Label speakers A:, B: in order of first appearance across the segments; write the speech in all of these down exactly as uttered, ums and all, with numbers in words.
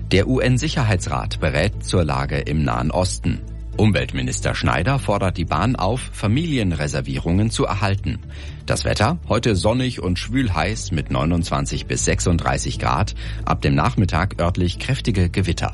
A: Der U N-Sicherheitsrat berät zur Lage im Nahen Osten. Umweltminister Schneider fordert die Bahn auf, Familienreservierungen zu erhalten. Das Wetter, heute sonnig und schwül heiß mit neunundzwanzig bis sechsunddreißig Grad, ab dem Nachmittag örtlich kräftige Gewitter.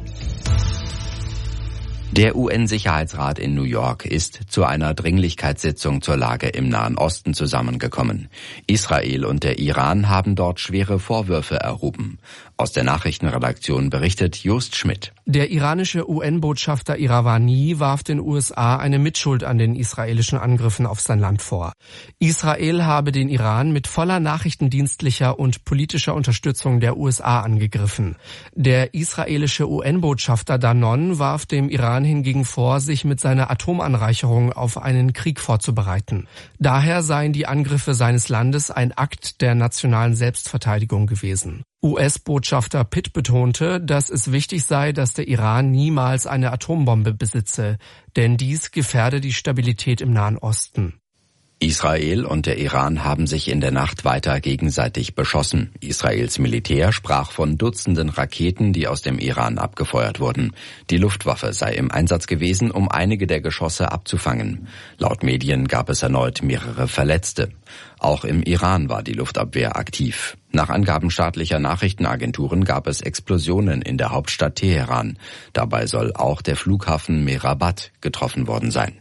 A: Der U N-Sicherheitsrat in New York ist zu einer Dringlichkeitssitzung zur Lage im Nahen Osten zusammengekommen. Israel und der Iran haben dort schwere Vorwürfe erhoben. Aus der Nachrichtenredaktion berichtet Jost Schmidt.
B: Der iranische U N-Botschafter Iravani warf den U S A eine Mitschuld an den israelischen Angriffen auf sein Land vor. Israel habe den Iran mit voller nachrichtendienstlicher und politischer Unterstützung der U S A angegriffen. Der israelische U N-Botschafter Danon warf dem Iran hingegen vor, sich mit seiner Atomanreicherung auf einen Krieg vorzubereiten. Daher seien die Angriffe seines Landes ein Akt der nationalen Selbstverteidigung gewesen. U S-Botschafter Pitt betonte, dass es wichtig sei, dass der Iran niemals eine Atombombe besitze, denn dies gefährde die Stabilität im Nahen Osten.
A: Israel und der Iran haben sich in der Nacht weiter gegenseitig beschossen. Israels Militär sprach von Dutzenden Raketen, die aus dem Iran abgefeuert wurden. Die Luftwaffe sei im Einsatz gewesen, um einige der Geschosse abzufangen. Laut Medien gab es erneut mehrere Verletzte. Auch im Iran war die Luftabwehr aktiv. Nach Angaben staatlicher Nachrichtenagenturen gab es Explosionen in der Hauptstadt Teheran. Dabei soll auch der Flughafen Mehrabad getroffen worden sein.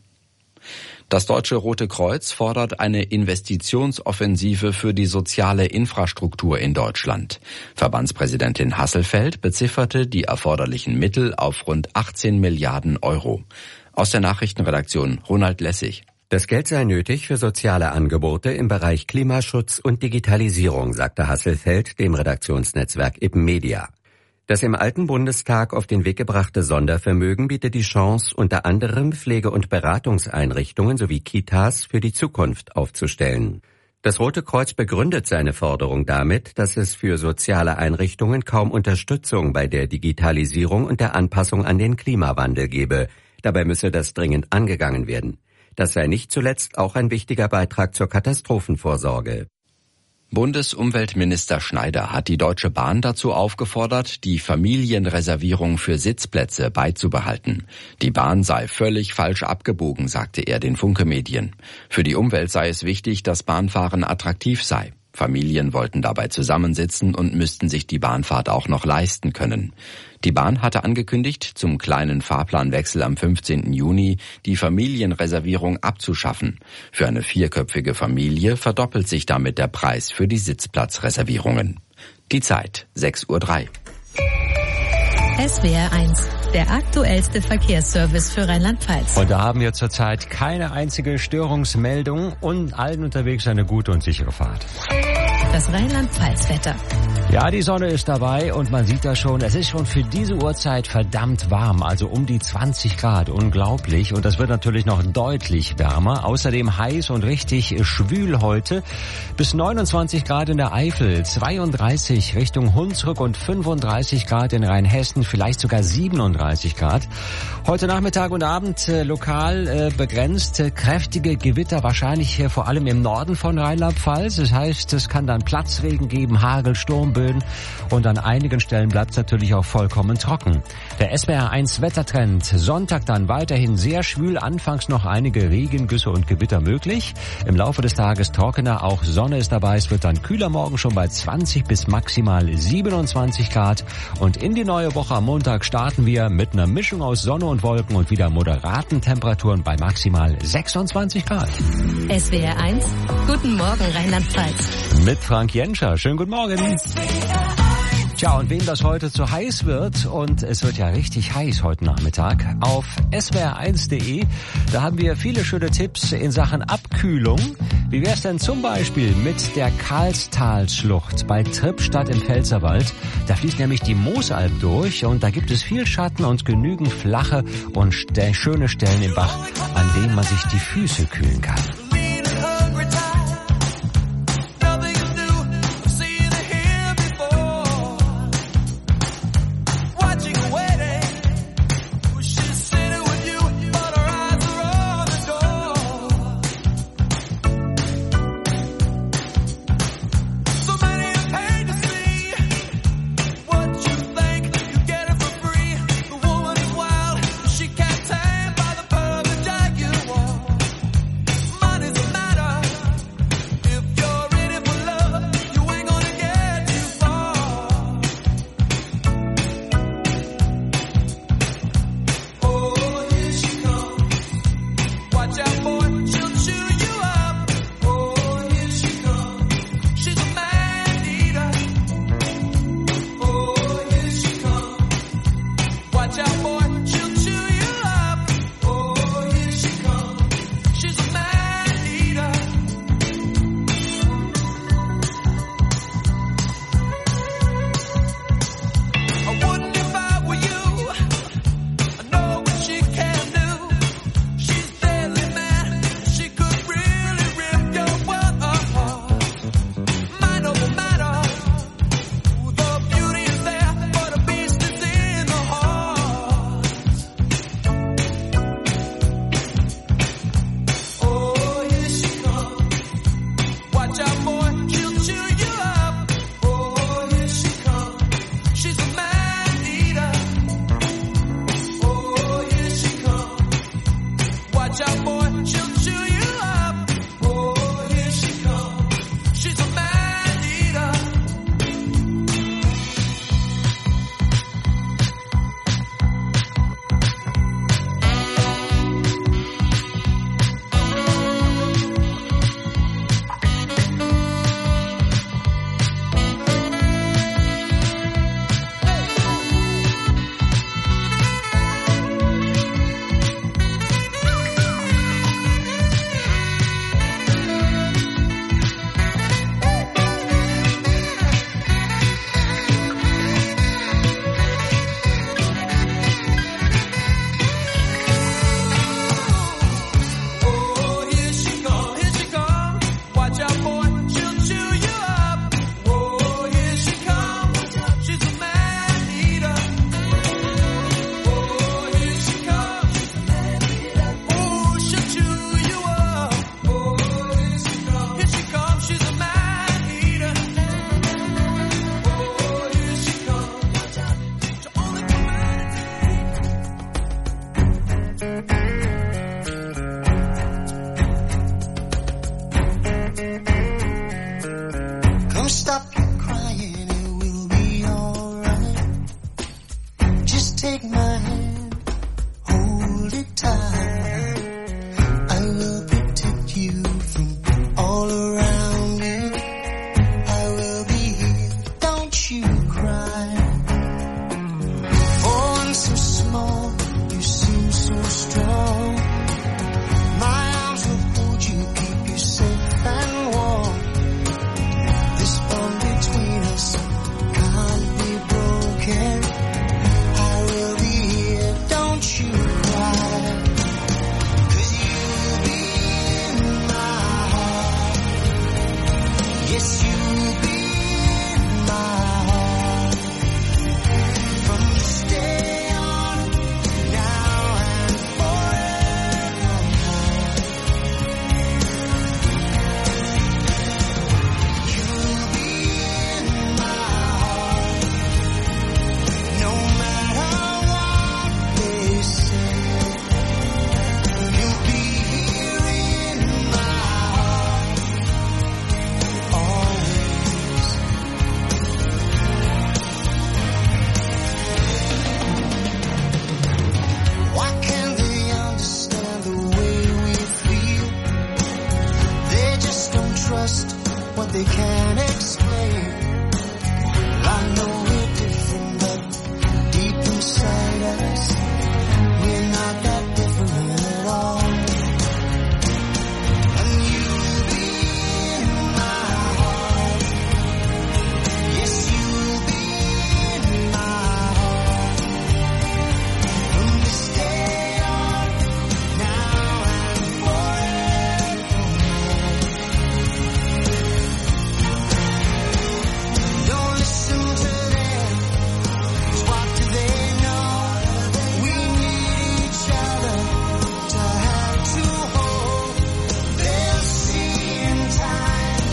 A: Das Deutsche Rote Kreuz fordert eine Investitionsoffensive für die soziale Infrastruktur in Deutschland. Verbandspräsidentin Hasselfeld bezifferte die erforderlichen Mittel auf rund achtzehn Milliarden Euro. Aus der Nachrichtenredaktion Ronald Lessig.
C: Das Geld sei nötig für soziale Angebote im Bereich Klimaschutz und Digitalisierung, sagte Hasselfeld dem Redaktionsnetzwerk Ippenmedia. Das im alten Bundestag auf den Weg gebrachte Sondervermögen bietet die Chance, unter anderem Pflege- und Beratungseinrichtungen sowie Kitas für die Zukunft aufzustellen. Das Rote Kreuz begründet seine Forderung damit, dass es für soziale Einrichtungen kaum Unterstützung bei der Digitalisierung und der Anpassung an den Klimawandel gebe. Dabei müsse das dringend angegangen werden. Das sei nicht zuletzt auch ein wichtiger Beitrag zur Katastrophenvorsorge.
A: Bundesumweltminister Schneider hat die Deutsche Bahn dazu aufgefordert, die Familienreservierung für Sitzplätze beizubehalten. Die Bahn sei völlig falsch abgebogen, sagte er den Funke-Medien. Für die Umwelt sei es wichtig, dass Bahnfahren attraktiv sei. Familien wollten dabei zusammensitzen und müssten sich die Bahnfahrt auch noch leisten können. Die Bahn hatte angekündigt, zum kleinen Fahrplanwechsel am fünfzehnten Juni die Familienreservierung abzuschaffen. Für eine vierköpfige Familie verdoppelt sich damit der Preis für die Sitzplatzreservierungen. Die Zeit, sechs Uhr drei.
D: S W R eins, der aktuellste Verkehrsservice für Rheinland-Pfalz.
E: Und da haben wir zurzeit keine einzige Störungsmeldung und allen unterwegs eine gute und sichere Fahrt.
D: Das Rheinland-Pfalz-Wetter.
E: Ja, die Sonne ist dabei und man sieht das schon, es ist schon für diese Uhrzeit verdammt warm, also um die zwanzig Grad, unglaublich. Und das wird natürlich noch deutlich wärmer, außerdem heiß und richtig schwül heute. Bis neunundzwanzig Grad in der Eifel, zweiunddreißig Richtung Hunsrück und fünfunddreißig Grad in Rheinhessen, vielleicht sogar siebenunddreißig Grad. Heute Nachmittag und Abend äh, lokal äh, begrenzt, äh, kräftige Gewitter, wahrscheinlich äh, vor allem im Norden von Rheinland-Pfalz. Das heißt, es kann dann Platzregen geben, Hagel, Sturmböen und an einigen Stellen bleibt es natürlich auch vollkommen trocken. Der S W R eins Wettertrend, Sonntag dann weiterhin sehr schwül, anfangs noch einige Regengüsse und Gewitter möglich. Im Laufe des Tages trockener, auch Sonne ist dabei, es wird dann kühler, morgen schon bei zwanzig bis maximal siebenundzwanzig Grad. Und in die neue Woche am Montag starten wir mit einer Mischung aus Sonne und Wolken und wieder moderaten Temperaturen bei maximal sechsundzwanzig Grad.
D: S W R eins, guten Morgen Rheinland-Pfalz.
E: Mit Frank Jenscher, schönen guten Morgen. Tja, und wem das heute zu heiß wird, und es wird ja richtig heiß heute Nachmittag, auf S W R eins punkt de, da haben wir viele schöne Tipps in Sachen Abkühlung. Wie wär's denn zum Beispiel mit der Karlstalschlucht bei Trippstadt im Pfälzerwald? Da fließt nämlich die Moosalb durch und da gibt es viel Schatten und genügend flache und st- schöne Stellen im Bach, an denen man sich die Füße kühlen kann.
F: So many have paid to see what you think you get it from take my hand, hold it tight. I will protect you from all around you. I will be here, don't you cry. For one so small, you seem so strong. My arms will hold you, keep you safe and warm. This bond between us can't be broken. I will be here, don't you cry. 'Cause you'll be in my heart. Yes, you'll be in my heart. From this day on, now and forevermore. You'll be in my heart. No matter what they say, you'll be here in my heart. Always. Why can't they understand the way we feel? They just don't trust what they can't explain. I know we're different, but deep inside us, we're not that different at all. And you'll be in my heart. Yes, you'll be in my heart. From this day on, now and forevermore. Don't listen to them, 'cause what do they know? We need each other to have to hold. They'll see in time.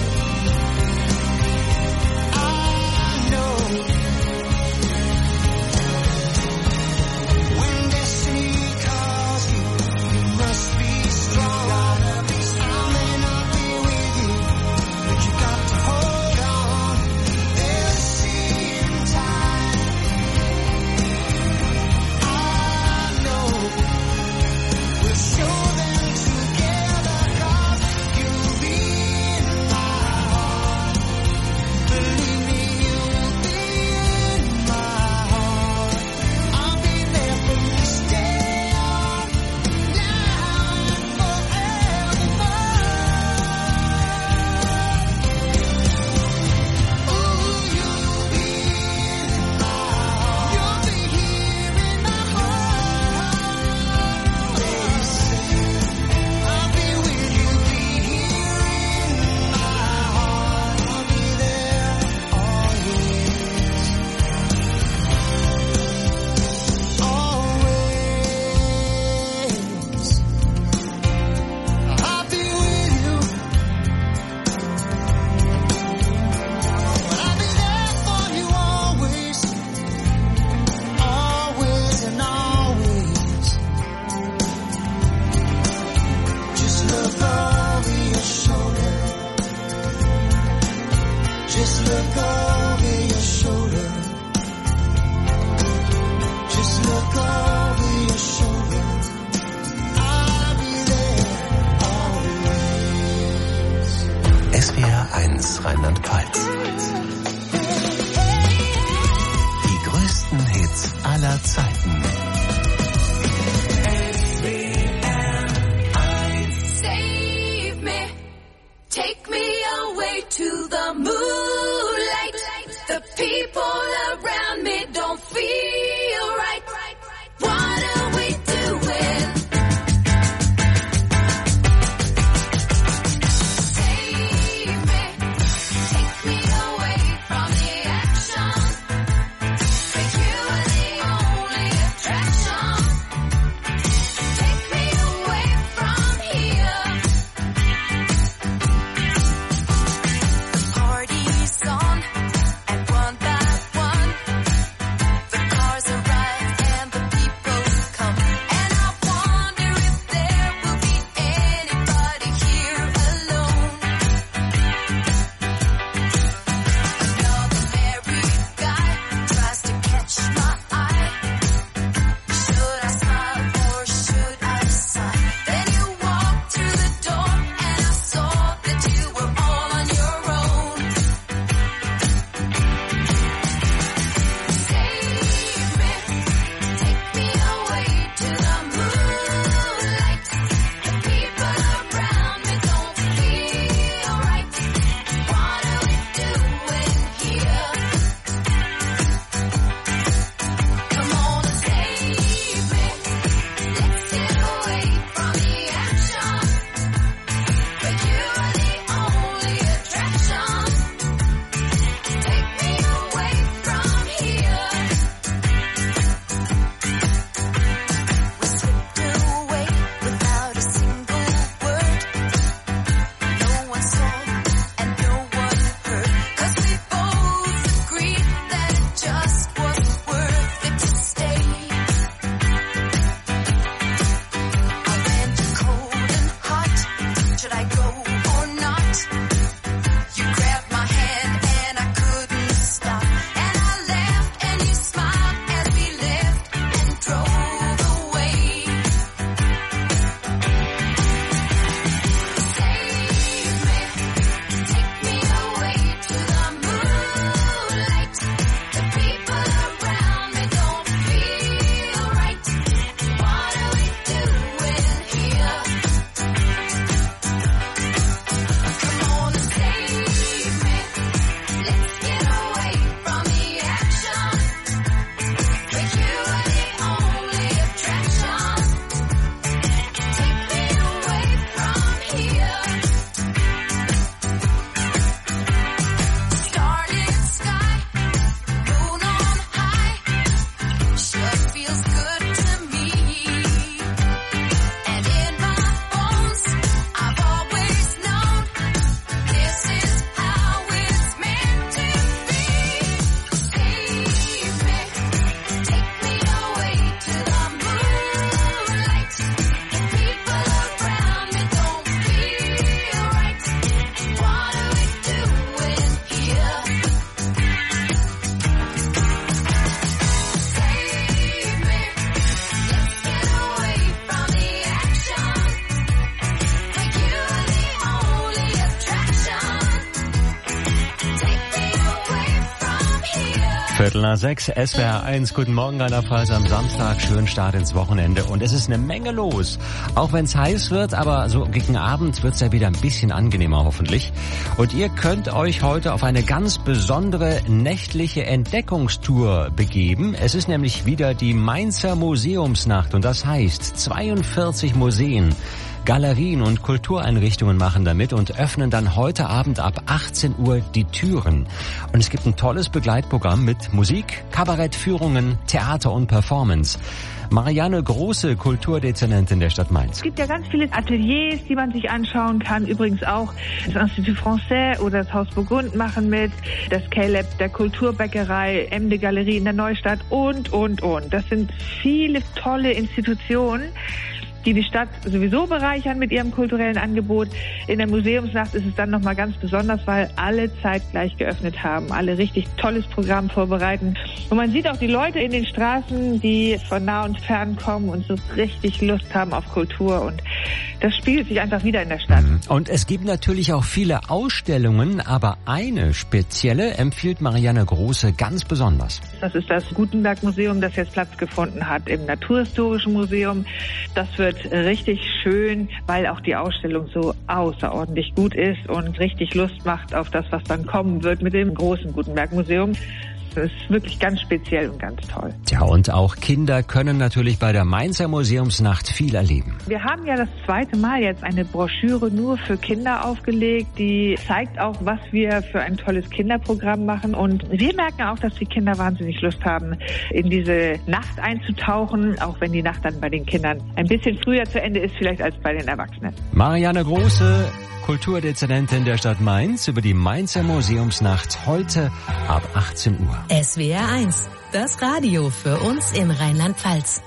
F: I know when destiny calls you, you must be strong. I may not be with you, but you got to hold on. They'll see in time. I know we'll show them together, 'cause you'll be in my heart. Believe me, you'll be in my heart. I'll be there from this day on, now and forevermore. Ooh, you'll be in my heart. You'll be here in my heart. They say I'll be with you, be here in my heart. I'll be there always, always. I'll be with you, but I'll be there for you always, always and always. Just look over your shoulder. Just look over your shoulder. Just look over your shoulder. I'll be there always.
G: S W R eins Rheinland-Pfalz. Die größten Hits aller Zeiten.
H: Save me, take me away to the moonlight. The people around me don't feel right. What are we doing? Save me, take me away from the action. 'Cause you are the only attraction.
E: Viertel nach sechs, S W R eins, guten Morgen Rheinland-Pfalz am Samstag, schönen Start ins Wochenende und es ist eine Menge los. Auch wenn es heiß wird, aber so gegen Abend wird es ja wieder ein bisschen angenehmer hoffentlich. Und ihr könnt euch heute auf eine ganz besondere nächtliche Entdeckungstour begeben. Es ist nämlich wieder die Mainzer Museumsnacht und das heißt zweiundvierzig Museen, Galerien und Kultureinrichtungen machen damit und öffnen dann heute Abend ab achtzehn Uhr die Türen. Und es gibt ein tolles Begleitprogramm mit Musik, Kabarettführungen, Theater und Performance. Marianne Große, Kulturdezernentin der Stadt Mainz.
I: Es gibt ja ganz viele Ateliers, die man sich anschauen kann. Übrigens auch das Institut Français oder das Haus Burgund machen mit, das K-Lab der Kulturbäckerei, Emde Galerie in der Neustadt und, und, und. Das sind viele tolle Institutionen, die die Stadt sowieso bereichern mit ihrem kulturellen Angebot. In der Museumsnacht ist es dann nochmal ganz besonders, weil alle zeitgleich geöffnet haben, alle richtig tolles Programm vorbereiten. Und man sieht auch die Leute in den Straßen, die von nah und fern kommen und so richtig Lust haben auf Kultur. Und das spiegelt sich einfach wieder in der Stadt.
E: Und es gibt natürlich auch viele Ausstellungen, aber eine spezielle empfiehlt Marianne Große ganz besonders.
I: Das ist das Gutenberg-Museum, das jetzt Platz gefunden hat im Naturhistorischen Museum. Das wird richtig schön, weil auch die Ausstellung so außerordentlich gut ist und richtig Lust macht auf das, was dann kommen wird mit dem großen Gutenberg-Museum. Das ist wirklich ganz speziell und ganz toll.
E: Tja, und auch Kinder können natürlich bei der Mainzer Museumsnacht viel erleben.
I: Wir haben ja das zweite Mal jetzt eine Broschüre nur für Kinder aufgelegt, die zeigt auch, was wir für ein tolles Kinderprogramm machen. Und wir merken auch, dass die Kinder wahnsinnig Lust haben, in diese Nacht einzutauchen, auch wenn die Nacht dann bei den Kindern ein bisschen früher zu Ende ist, vielleicht als bei den Erwachsenen.
E: Marianne Große, Kulturdezernentin der Stadt Mainz, über die Mainzer Museumsnacht heute ab achtzehn Uhr.
D: S W R eins, das Radio für uns in Rheinland-Pfalz.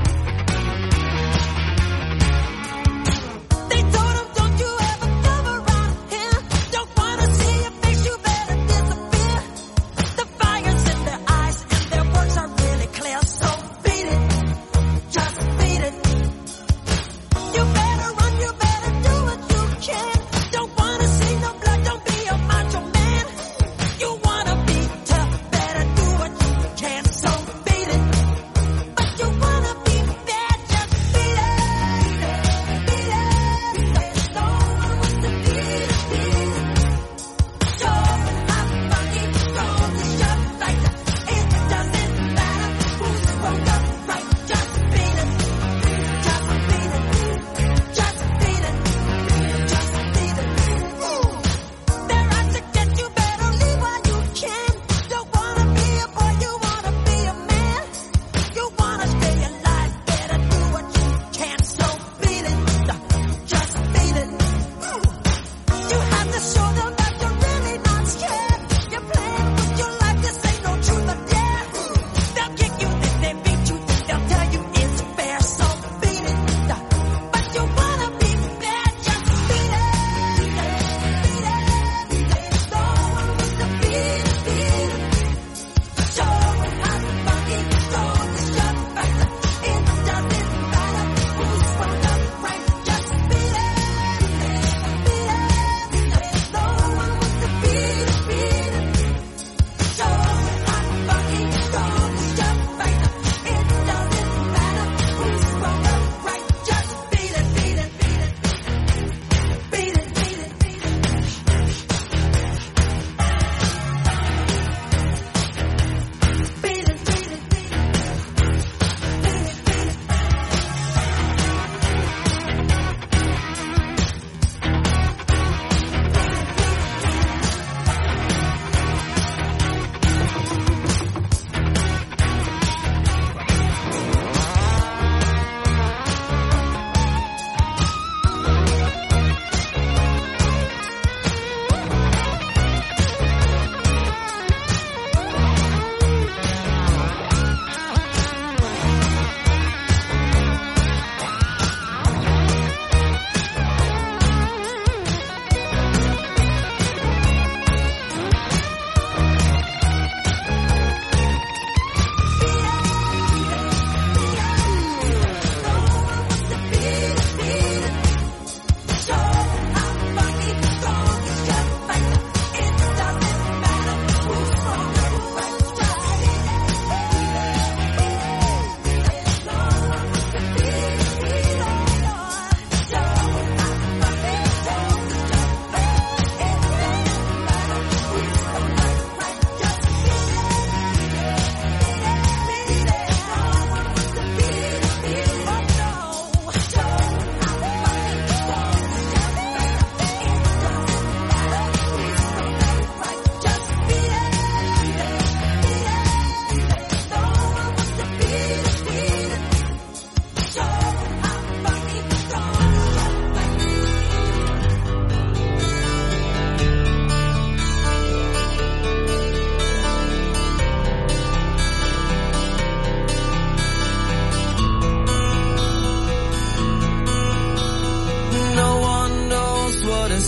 H: They told him, don't you ever cover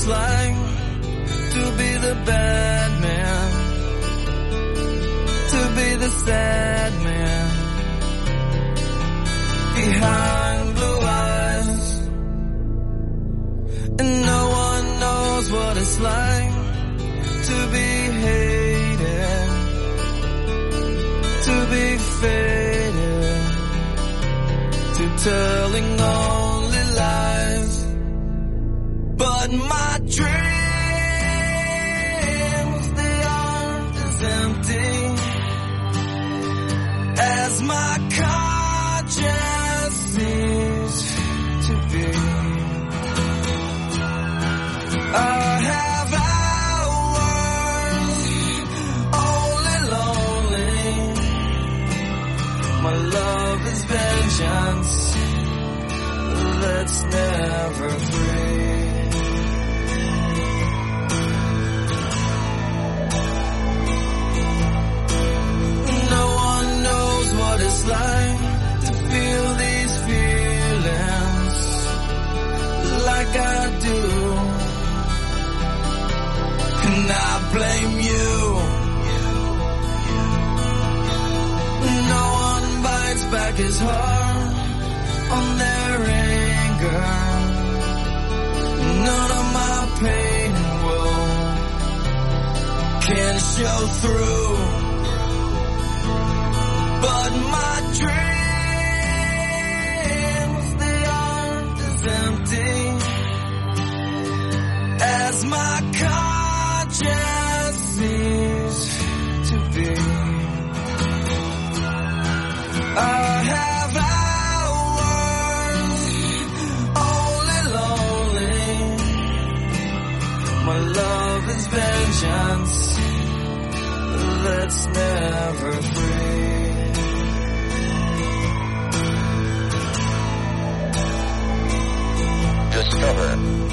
J: it's like to be the bad man, to be the sad man behind blue eyes. And no one knows what it's like to be hated, to be faded, to telling only lies. But my dreams, they aren't as empty as my conscience seems to be. I have hours only lonely. My love is vengeance that's never free. No one knows what it's like to feel these feelings like I do. And I blame you. No one bites back his heart on their anger. None of my pain and woe can show through. But my dreams, they aren't as empty as my conscience seems to be. I have hours only lonely. My love is vengeance that's never free. Discover.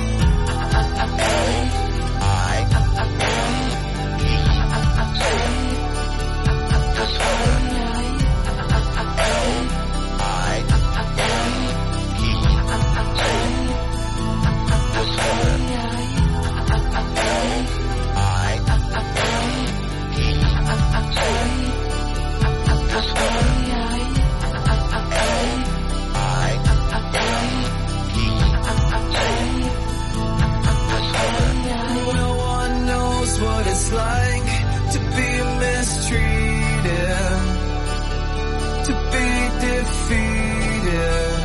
J: What it's like to be mistreated, to be defeated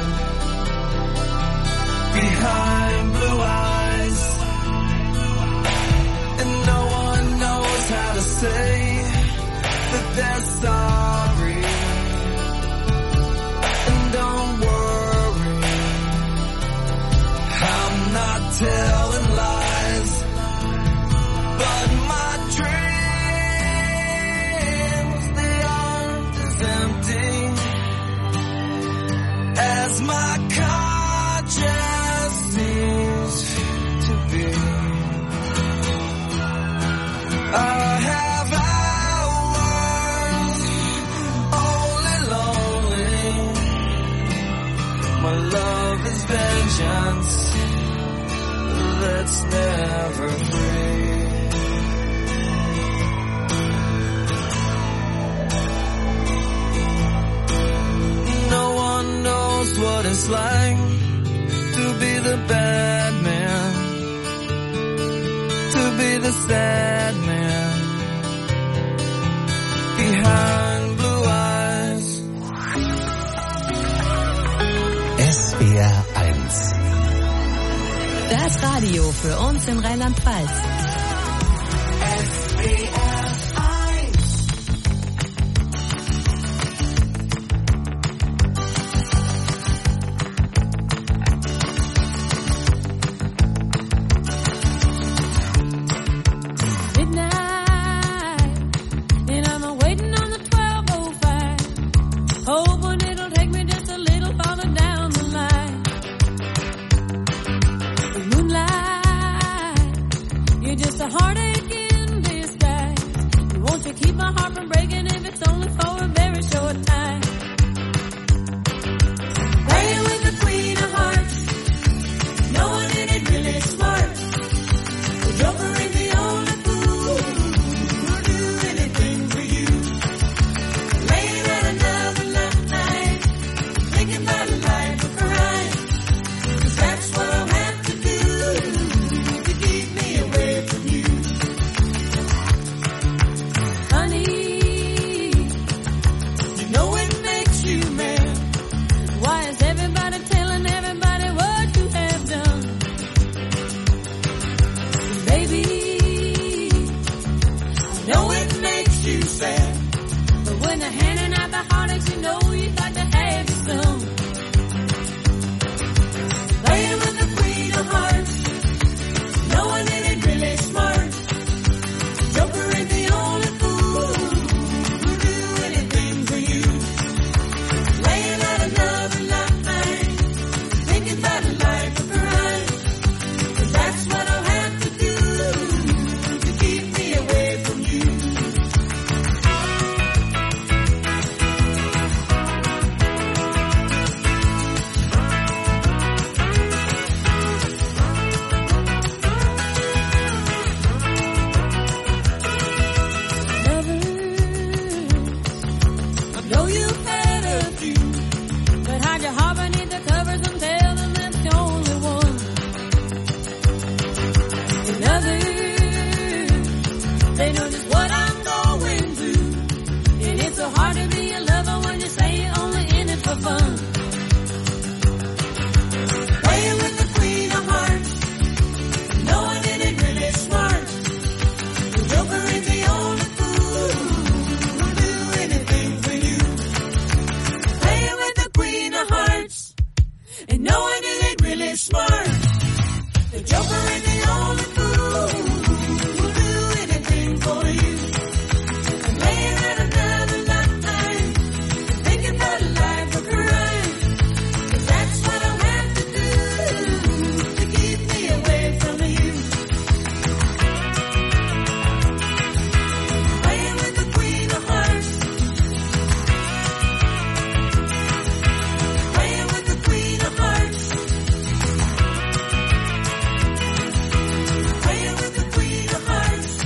J: behind blue eyes. And no one knows how to say that they're sorry. And don't worry, I'm not telling lies. But my dreams, they aren't as empty as my conscience seems to be. I have hours only lonely. My love is vengeance that's never free. What it's like to be the bad man, to be the sad man behind blue eyes.
G: S W R eins.
D: Das Radio für uns in Rheinland-Pfalz.
H: S W R
K: just a heartache in disguise.
H: others. They know just what I'm going through. And it's so hard to be a lover when you say you're only in it for fun. Playing with the queen of hearts, knowing it ain't really smart. The joker is the only fool who'll do anything for you. Playing with the queen of hearts, and knowing it ain't really smart. The joker is the only fool who'll do anything for you. And laying at another line, thinking about life a crime. 'Cause that's what I'll have to do to keep me away from you. Playing with the queen of hearts. Playing with the queen of hearts. Playing with the queen of hearts.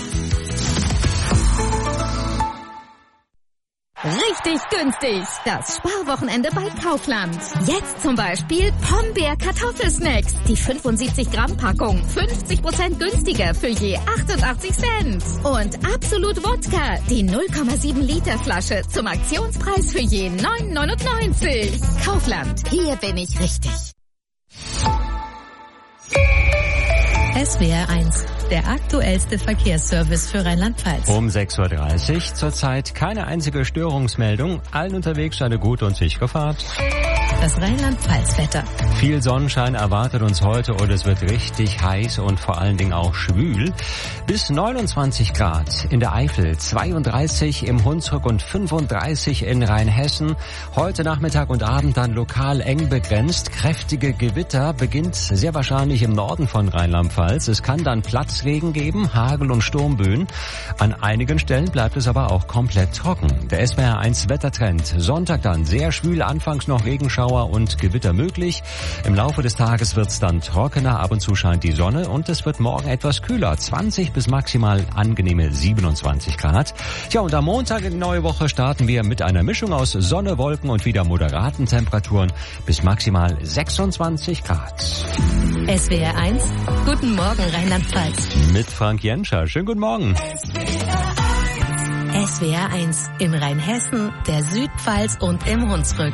K: Richtig günstig. Das Sparwochenende bei Kaufland. Jetzt zum Beispiel Pombeer Kartoffelsnacks. Die fünfundsiebzig Gramm Packung. fünfzig Prozent günstiger für je achtundachtzig Cent. Und Absolut Wodka. Die null Komma sieben Liter Flasche zum Aktionspreis für je neun neunundneunzig. Kaufland. Hier bin ich richtig.
D: S W R eins, der aktuellste Verkehrsservice für Rheinland-Pfalz.
E: Um sechs Uhr dreißig, zurzeit keine einzige Störungsmeldung. Allen unterwegs eine gute und sichere Fahrt.
D: Das Rheinland-Pfalz-Wetter.
E: Viel Sonnenschein erwartet uns heute und es wird richtig heiß und vor allen Dingen auch schwül. Bis neunundzwanzig Grad in der Eifel, zweiunddreißig im Hunsrück und fünfunddreißig in Rheinhessen. Heute Nachmittag und Abend dann lokal eng begrenzt. Kräftige Gewitter beginnt sehr wahrscheinlich im Norden von Rheinland-Pfalz. Es kann dann Platzregen geben, Hagel und Sturmböen. An einigen Stellen bleibt es aber auch komplett trocken. Der S W R eins Wettertrend. Sonntag dann sehr schwül, anfangs noch Regenschauer und Gewitter möglich. Im Laufe des Tages wird es dann trockener, ab und zu scheint die Sonne und es wird morgen etwas kühler, zwanzig bis maximal angenehme siebenundzwanzig Grad. Tja, und am Montag in die neue Woche starten wir mit einer Mischung aus Sonne, Wolken und wieder moderaten Temperaturen bis maximal sechsundzwanzig Grad.
D: S W R eins, guten Morgen Rheinland-Pfalz.
E: Mit Frank Jenscher. Schönen guten Morgen.
D: S W R eins in Rheinhessen, der Südpfalz und im Hunsrück.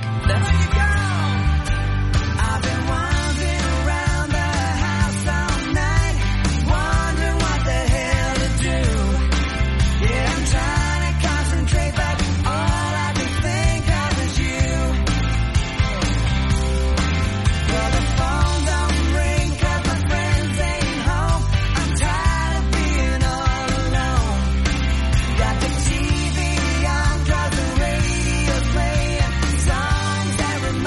H: T V on, 'cause the radio's playing songs that remind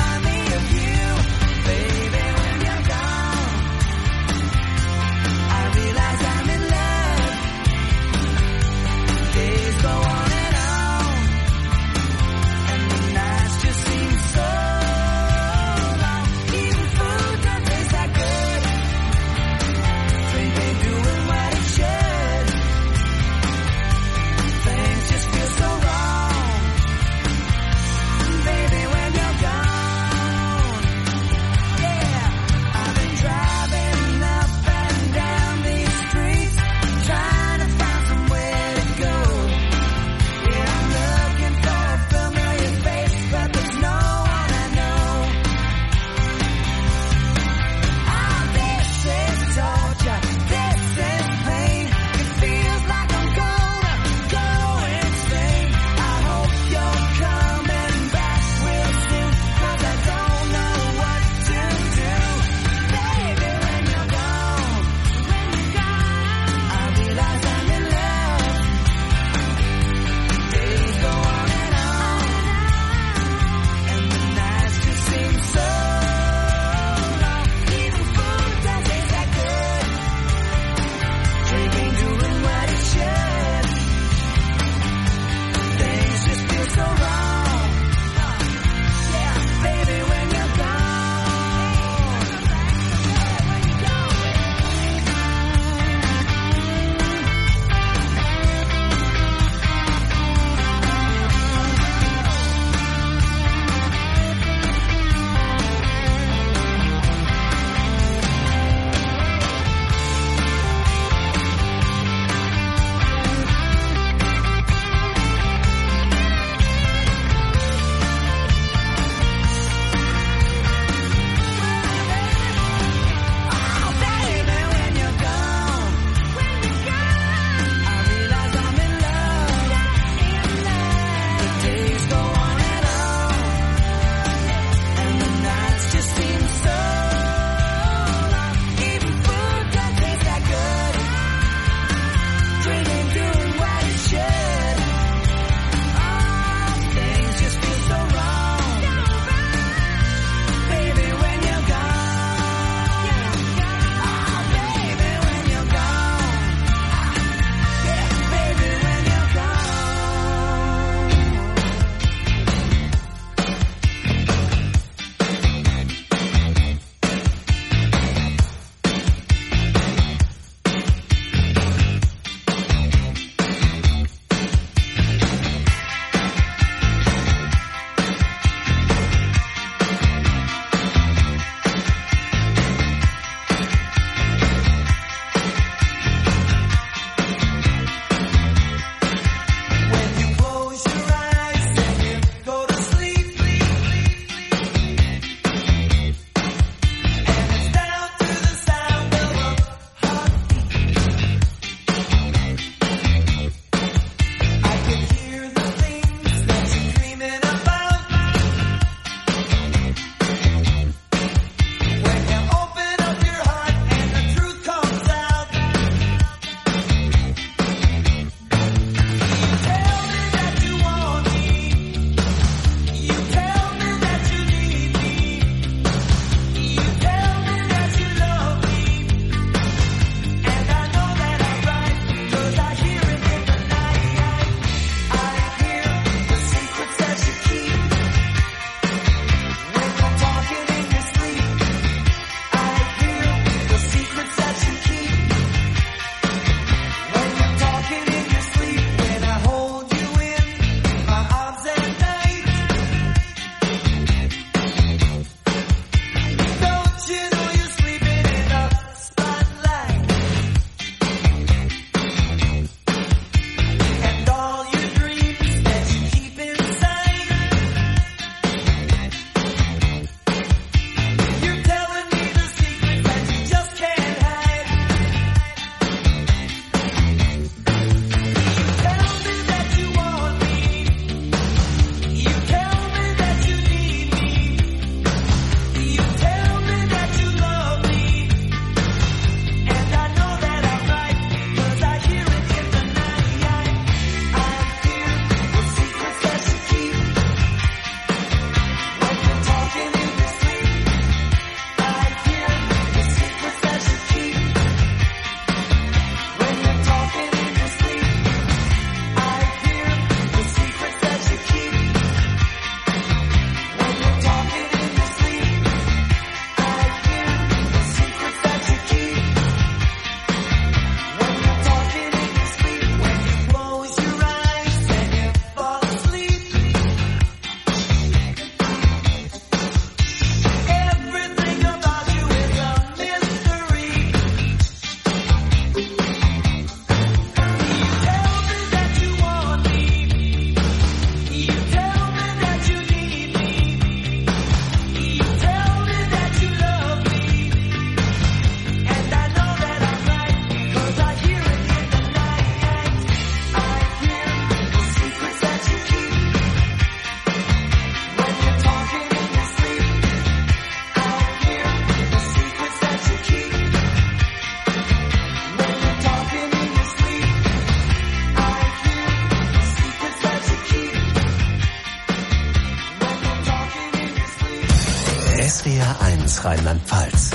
G: Rheinland-Pfalz.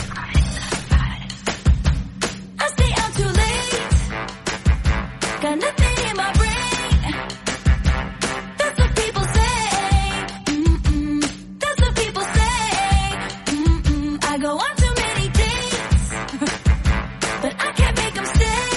H: I stay out too late. Got nothing in my brain. That's what people say. Mm-mm. That's what people say. Mm-mm. I go on too many dates, but I can't make them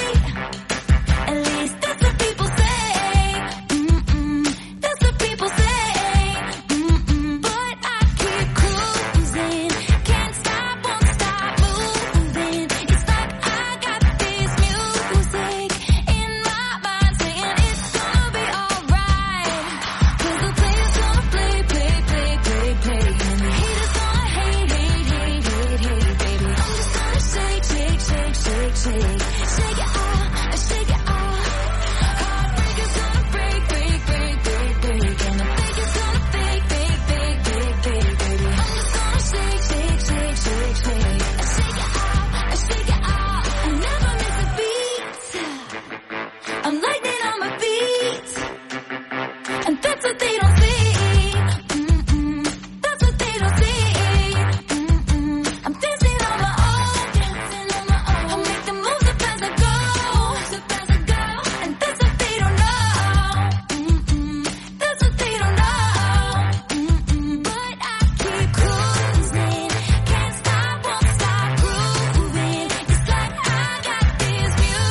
H: stay. At least that's what people say. Mm-mm. That's what people say. Mm-mm. But I keep cruising. Can't stop, won't stop moving. It's like I got this music in my mind saying it's gonna be alright. 'Cause the players gonna play, play, play, play, play. And the haters gonna hate, hate, hate, hate, hate, baby. I'm just gonna shake, shake, shake, shake, shake. Shake it off, shake it off. Heartbreakers gonna break, break, break, break, break. And the fake is gonna fake, fake, fake, fake, fake, baby. I'm just gonna shake, shake, shake, shake, shake. Shake it off, shake it off. I never miss a beat. I'm lightning on my feet. And that's what they don't see. Mm-mm. That's what they don't see. Mm-mm. I'm dancing on my own. Dancing on my own. I make the moves up as I go. Up as I go. And that's what they don't know. Mm-mm. That's what they don't know. Mm-mm. But I keep cruising. Can't stop, won't stop grooving. It's like I got this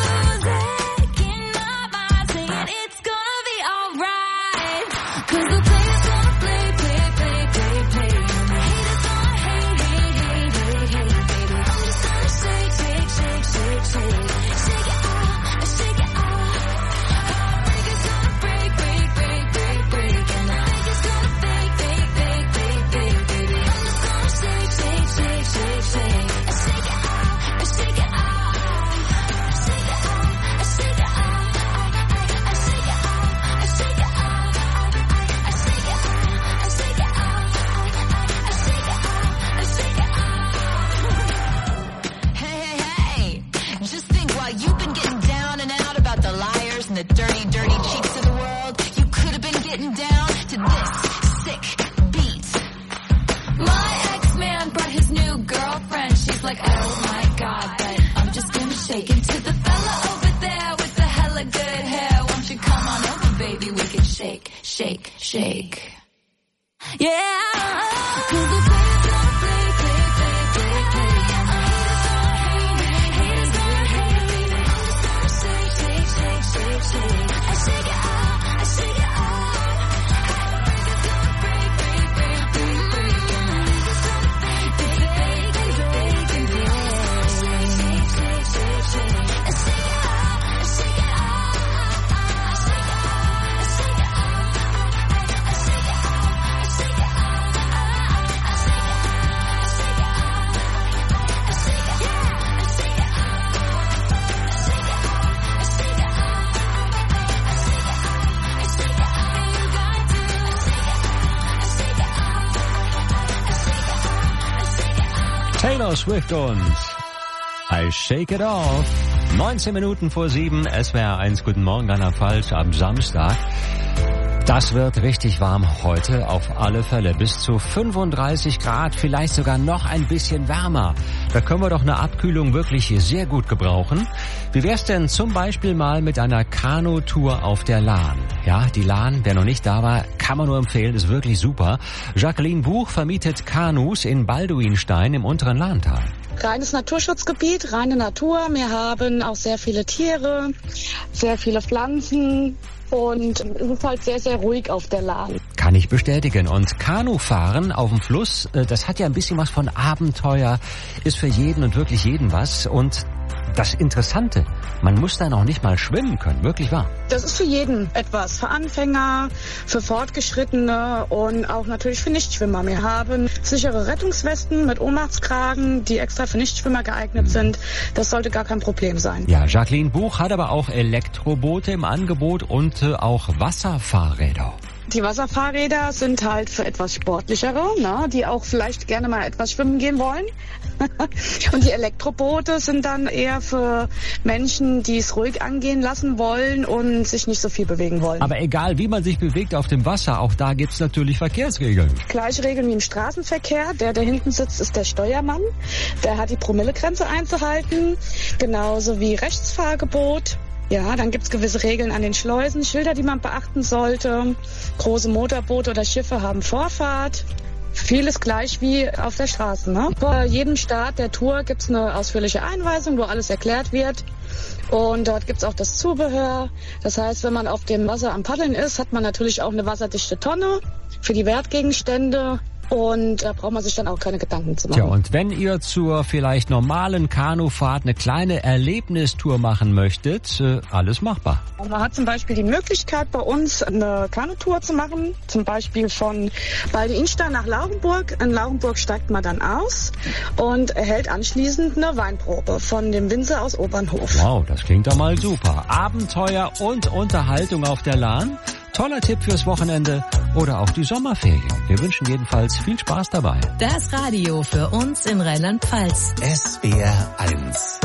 H: music in my mind saying it's gonna be alright. 'Cause the players gonna play, play, play, play, play. And the haters gonna hate, hate, hate, hate, hate, baby. I'm just gonna shake, shake, shake, shake, shake. Shake it off, shake it off. Heartbreakers gonna break, break, break, break, break. And the fake is gonna fake, fake, fake, fake, fake, baby. I'm just gonna shake, shake, shake, shake, shake. Shake it off, shake it off. Shake it off, shake it off. I shake it off, I shake it off. I shake it off, I shake it off. I shake it off, I shake it off. Hey, hey, hey. Just think, while you've been getting down and out about the liars and the dirty, dirty cheats of the world, you could have been getting down to this sick beat. My ex-man brought his new girlfriend. She's like, oh my god, but I'm just gonna shake it to the fella over there with the hella good hair. Won't you come on over, baby? We can shake, shake, shake. Yeah. 'Cause the players gonna play, play, play, play, play. And the haters gonna hate, haters gonna hate, baby. I'm just gonna shake, shake, shake, shake, shake. I shake it off, I shake it off. Heartbreakers gonna break, break, break, break, break. And the haters gonna fake, fake, fake, fake, fake, and break. Shake, shake, shake, shake, shake. I shake it off, I shake it off. I shake it off, I shake it off. I shake it off, I shake it off. I shake it off, I shake it off. I shake it off, I shake it off. I shake it off, I shake it off. I shake it off, I shake it off. You got to shake it off, I shake it off. I shake it off, I shake it off.
E: Taylor Swift und I Shake It Off. neunzehn Minuten vor sieben, S W R eins, guten Morgen, Rheinland-Pfalz, am Samstag. Das wird richtig warm heute, auf alle Fälle. Bis zu fünfunddreißig Grad, vielleicht sogar noch ein bisschen wärmer. Da können wir doch eine Abkühlung wirklich sehr gut gebrauchen. Wie wär's denn zum Beispiel mal mit einer Kanutour auf der Lahn? Ja, die Lahn, wer noch nicht da war, kann man nur empfehlen, ist wirklich super. Jacqueline Buch vermietet Kanus in Balduinstein im unteren Lahntal.
L: Reines Naturschutzgebiet, reine Natur. Wir haben auch sehr viele Tiere, sehr viele Pflanzen und es ist halt sehr, sehr ruhig auf der Lahn.
E: Kann ich bestätigen. Und Kanufahren auf dem Fluss, das hat ja ein bisschen was von Abenteuer, ist für jeden und wirklich jeden was. Und das Interessante, man muss da noch nicht mal schwimmen können, wirklich wahr.
L: Das ist für jeden etwas, für Anfänger, für Fortgeschrittene und auch natürlich für Nichtschwimmer. Wir haben sichere Rettungswesten mit Ohnmachtskragen, die extra für Nichtschwimmer geeignet sind. Das sollte gar kein Problem sein.
E: Ja, Jacqueline Buch hat aber auch Elektroboote im Angebot und äh, auch Wasserfahrräder.
L: Die Wasserfahrräder sind halt für etwas sportlichere, ne, die auch vielleicht gerne mal etwas schwimmen gehen wollen. Und die Elektroboote sind dann eher für Menschen, die es ruhig angehen lassen wollen und sich nicht so viel bewegen wollen.
E: Aber egal, wie man sich bewegt auf dem Wasser, auch da gibt's natürlich Verkehrsregeln.
L: Gleiche Regeln wie im Straßenverkehr. Der, der hinten sitzt, ist der Steuermann. Der hat die Promillegrenze einzuhalten. Genauso wie Rechtsfahrgebot. Ja, dann gibt's gewisse Regeln an den Schleusen, Schilder, die man beachten sollte. Große Motorboote oder Schiffe haben Vorfahrt. Vieles gleich wie auf der Straße. Ne? Vor jedem Start der Tour gibt's eine ausführliche Einweisung, wo alles erklärt wird. Und dort gibt's auch das Zubehör. Das heißt, wenn man auf dem Wasser am Paddeln ist, hat man natürlich auch eine wasserdichte Tonne für die Wertgegenstände. Und da braucht man sich dann auch keine Gedanken zu machen.
E: Tja, und wenn ihr zur vielleicht normalen Kanufahrt eine kleine Erlebnistour machen möchtet, äh, alles machbar.
L: Man hat zum Beispiel die Möglichkeit, bei uns eine Kanutour zu machen. Zum Beispiel von Baldeinstadt nach Laugenburg. In Laugenburg steigt man dann aus und erhält anschließend eine Weinprobe von dem Winzer aus Obernhof.
E: Wow, das klingt doch mal super. Abenteuer und Unterhaltung auf der Lahn. Toller Tipp fürs Wochenende oder auch die Sommerferien. Wir wünschen jedenfalls viel Spaß dabei.
D: Das Radio für uns in Rheinland-Pfalz.
G: S W R eins.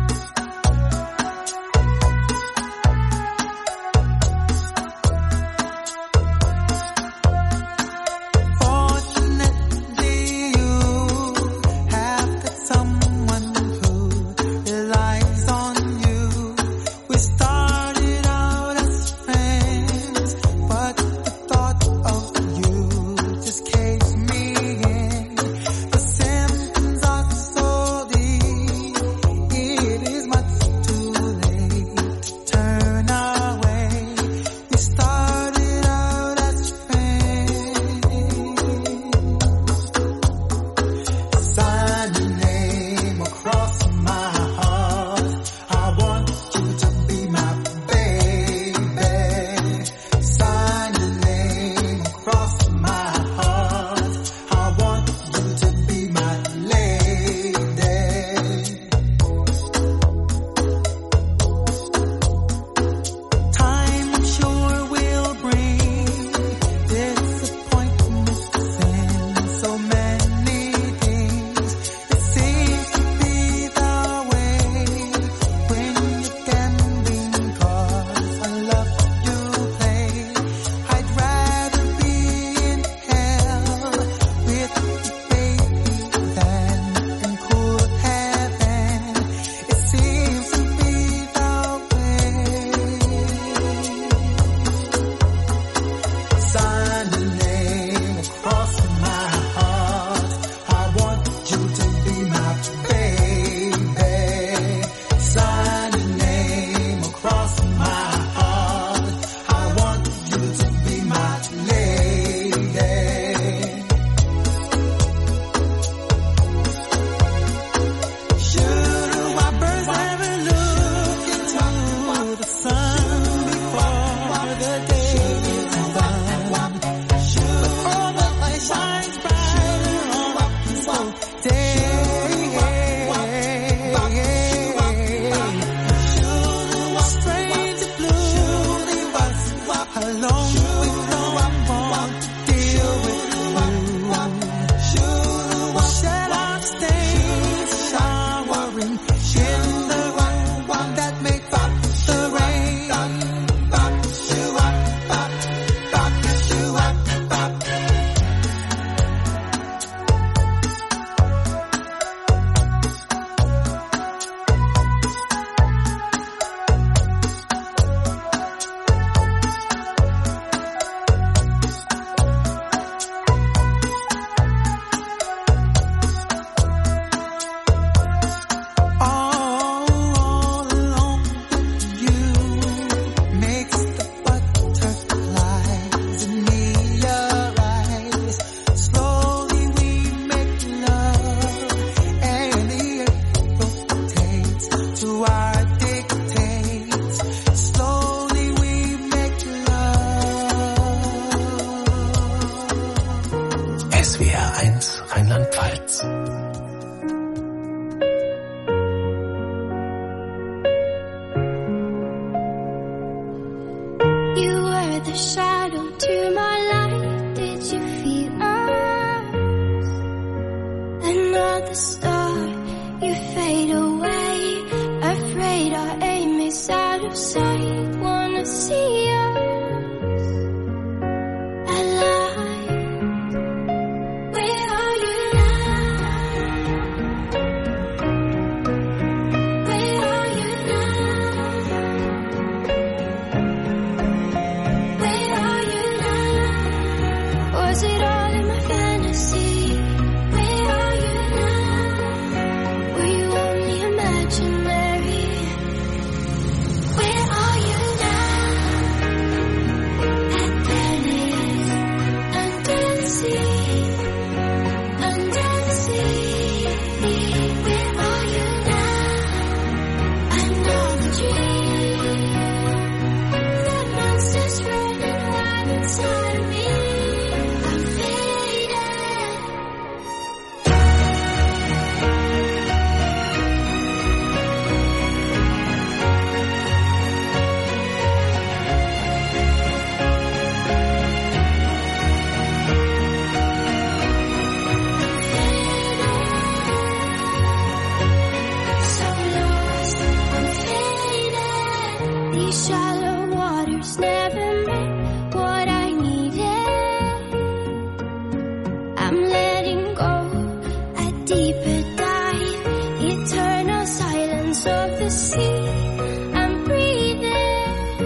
G: Rheinland-Pfalz.
M: You were the shadow to my afraid our aim is out of sight. Wanna see us alive. Where are you now? Where are you now? Where are you now? Was it all in my fantasy? Where are you now? Were you only imaginary? Where are you now? At Venice, under the sea, under the sea. Where are you now? Another dream. The monsters running wild inside of me. I'm faded. So lost, I'm faded. These shallow waters never meant what I needed. I'm letting go, a deeper dive, eternal silence of the sea. I'm breathing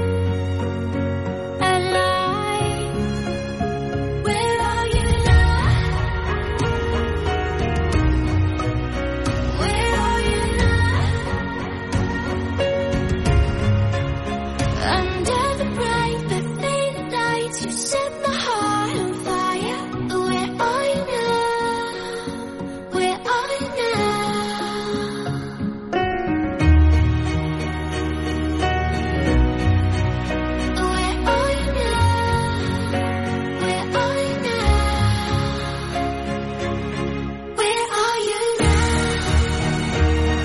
M: alive. Where are you now? Where are you now? Under the bright but faded lights, you set my heart on fire. Where are you now? Where are you now? Where are you now? Where are you now? Where are you now?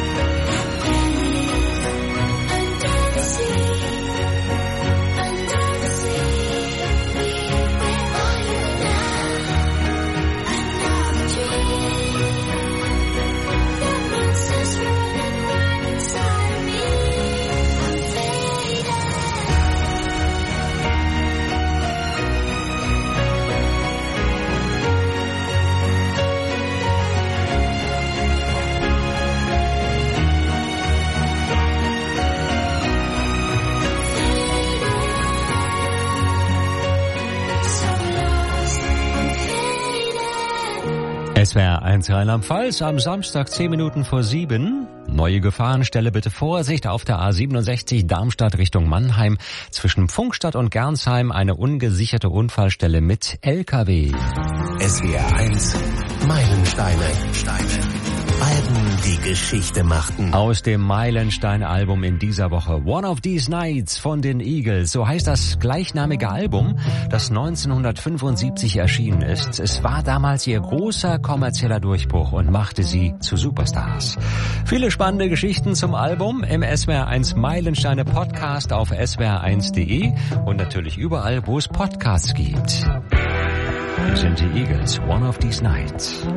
M: Under the sea, under the sea. Where are you now? Another dream. The monsters running wild inside of me. I'm faded. So lost, I'm faded.
E: S W R eins Rheinland-Pfalz am Samstag zehn Minuten vor sieben. Neue Gefahrenstelle, bitte Vorsicht auf der A siebenundsechzig Darmstadt Richtung Mannheim. Zwischen Pfungstadt und Gernsheim eine ungesicherte Unfallstelle mit L K W.
G: S W R eins Meilensteine. Alben, die Geschichte machten.
E: Aus dem Meilenstein-Album in dieser Woche One of These Nights von den Eagles. So heißt das gleichnamige Album, das neunzehnhundertfünfundsiebzig erschienen ist. Es war damals ihr großer kommerzieller Durchbruch und machte sie zu Superstars. Viele spannende Geschichten zum Album im S W R eins Meilensteine Podcast auf S W R eins punkt de und natürlich überall, wo es Podcasts gibt. Wir sind die Eagles, One of These Nights.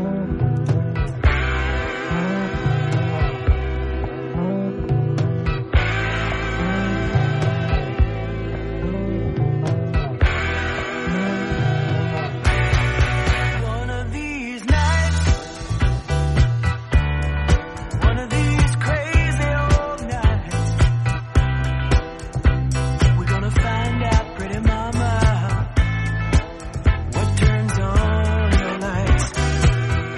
J: One of these nights, one of these crazy old nights, we're gonna find out, pretty mama, what turns on the lights.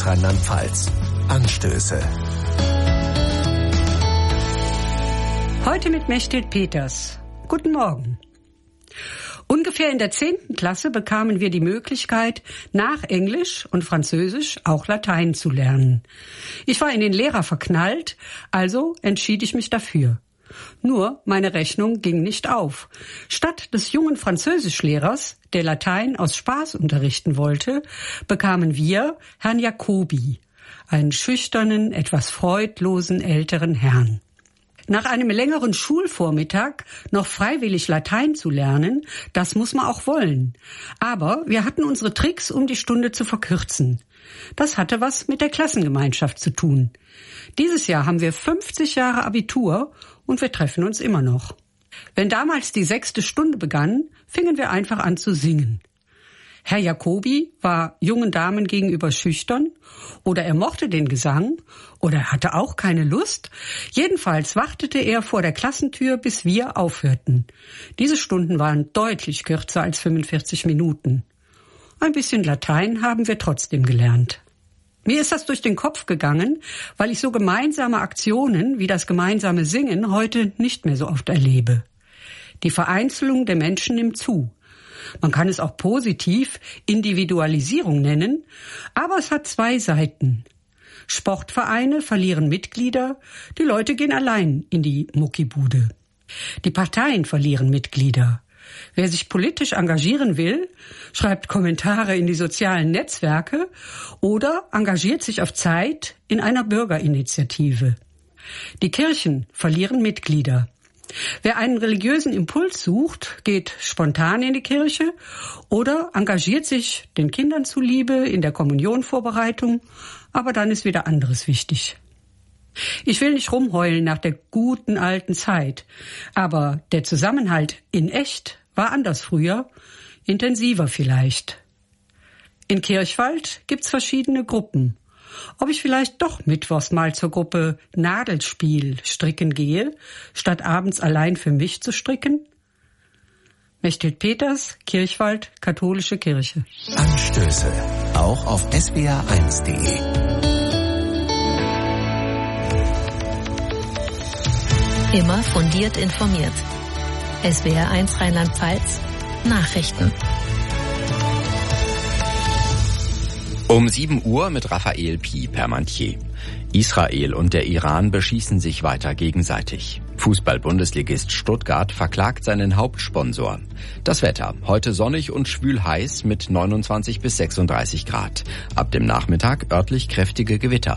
G: eins Rheinland-Pfalz. Anstöße.
N: Heute mit Mechthild Peters. Guten Morgen. Ungefähr in der zehnten Klasse bekamen wir die Möglichkeit, nach Englisch und Französisch auch Latein zu lernen. Ich war in den Lehrer verknallt, also entschied ich mich dafür. Nur meine Rechnung ging nicht auf. Statt des jungen Französischlehrers, der Latein aus Spaß unterrichten wollte, bekamen wir Herrn Jacobi, einen schüchternen, etwas freudlosen älteren Herrn. Nach einem längeren Schulvormittag noch freiwillig Latein zu lernen, das muss man auch wollen. Aber wir hatten unsere Tricks, um die Stunde zu verkürzen. Das hatte was mit der Klassengemeinschaft zu tun. Dieses Jahr haben wir fünfzig Jahre Abitur und wir treffen uns immer noch. Wenn damals die sechste Stunde begann, fingen wir einfach an zu singen. Herr Jacobi war jungen Damen gegenüber schüchtern oder er mochte den Gesang oder er hatte auch keine Lust. Jedenfalls wartete er vor der Klassentür, bis wir aufhörten. Diese Stunden waren deutlich kürzer als fünfundvierzig Minuten. Ein bisschen Latein haben wir trotzdem gelernt. Mir ist das durch den Kopf gegangen, weil ich so gemeinsame Aktionen wie das gemeinsame Singen heute nicht mehr so oft erlebe. Die Vereinzelung der Menschen nimmt zu. Man kann es auch positiv Individualisierung nennen, aber es hat zwei Seiten. Sportvereine verlieren Mitglieder, die Leute gehen allein in die Muckibude. Die Parteien verlieren Mitglieder. Wer sich politisch engagieren will, schreibt Kommentare in die sozialen Netzwerke oder engagiert sich auf Zeit in einer Bürgerinitiative. Die Kirchen verlieren Mitglieder. Wer einen religiösen Impuls sucht, geht spontan in die Kirche oder engagiert sich den Kindern zuliebe in der Kommunionvorbereitung, aber dann ist wieder anderes wichtig. Ich will nicht rumheulen nach der guten alten Zeit, aber der Zusammenhalt in echt war anders früher, intensiver vielleicht. In Kirchwald gibt's verschiedene Gruppen. Ob ich vielleicht doch mittwochs mal zur Gruppe Nadelspiel stricken gehe, statt abends allein für mich zu stricken? Mechthild Peters, Kirchwald, Katholische Kirche.
G: Anstöße, auch auf S W R eins punkt de.
D: Immer fundiert informiert. S W R eins Rheinland-Pfalz, Nachrichten.
A: Um sieben Uhr mit Raphael Pi Permantier. Israel und der Iran beschießen sich weiter gegenseitig. Fußball-Bundesligist Stuttgart verklagt seinen Hauptsponsor. Das Wetter, heute sonnig und schwül heiß mit neunundzwanzig bis sechsunddreißig Grad. Ab dem Nachmittag örtlich kräftige Gewitter.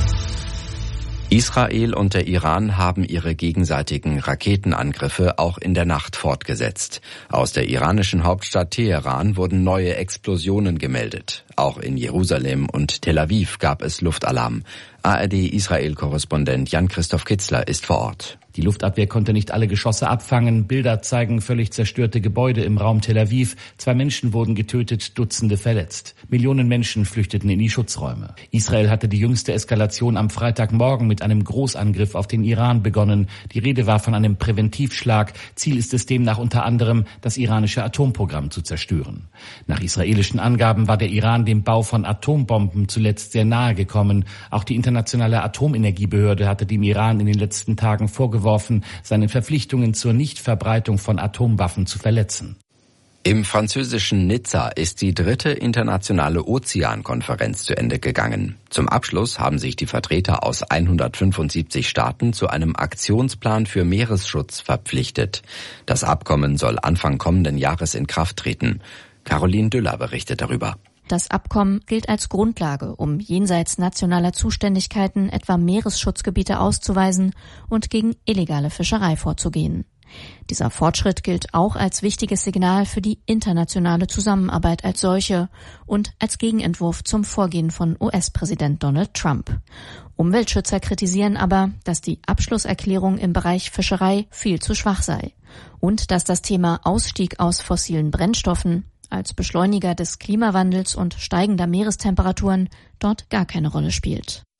A: Israel und der Iran haben ihre gegenseitigen Raketenangriffe auch in der Nacht fortgesetzt. Aus der iranischen Hauptstadt Teheran wurden neue Explosionen gemeldet. Auch in Jerusalem und Tel Aviv gab es Luftalarm. A R D-Israel-Korrespondent Jan-Christoph Kitzler ist vor Ort.
O: Die Luftabwehr konnte nicht alle Geschosse abfangen. Bilder zeigen völlig zerstörte Gebäude im Raum Tel Aviv. Zwei Menschen wurden getötet, Dutzende verletzt. Millionen Menschen flüchteten in die Schutzräume. Israel hatte die jüngste Eskalation am Freitagmorgen mit einem Großangriff auf den Iran begonnen. Die Rede war von einem Präventivschlag. Ziel ist es demnach unter anderem, das iranische Atomprogramm zu zerstören. Nach israelischen Angaben war der Iran dem Bau von Atombomben zuletzt sehr nahe gekommen. Auch die internationale Atomenergiebehörde hatte dem Iran in den letzten Tagen vorgeworfen, seine Verpflichtungen zur Nichtverbreitung von Atomwaffen zu verletzen.
A: Im französischen Nizza ist die dritte internationale Ozeankonferenz zu Ende gegangen. Zum Abschluss haben sich die Vertreter aus hundertfünfundsiebzig Staaten zu einem Aktionsplan für Meeresschutz verpflichtet. Das Abkommen soll Anfang kommenden Jahres in Kraft treten. Caroline Düller berichtet darüber.
P: Das Abkommen gilt als Grundlage, um jenseits nationaler Zuständigkeiten etwa Meeresschutzgebiete auszuweisen und gegen illegale Fischerei vorzugehen. Dieser Fortschritt gilt auch als wichtiges Signal für die internationale Zusammenarbeit als solche und als Gegenentwurf zum Vorgehen von U S-Präsident Donald Trump. Umweltschützer kritisieren aber, dass die Abschlusserklärung im Bereich Fischerei viel zu schwach sei und dass das Thema Ausstieg aus fossilen Brennstoffen als Beschleuniger des Klimawandels und steigender Meerestemperaturen dort gar keine Rolle spielt.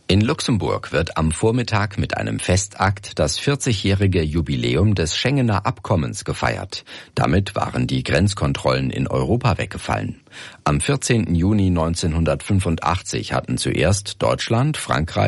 A: In Luxemburg wird am Vormittag mit einem Festakt das vierzigjährige Jubiläum des Schengener Abkommens gefeiert. Damit waren die Grenzkontrollen in Europa weggefallen. Am vierzehnten Juni neunzehnhundertfünfundachtzig hatten zuerst Deutschland, Frankreich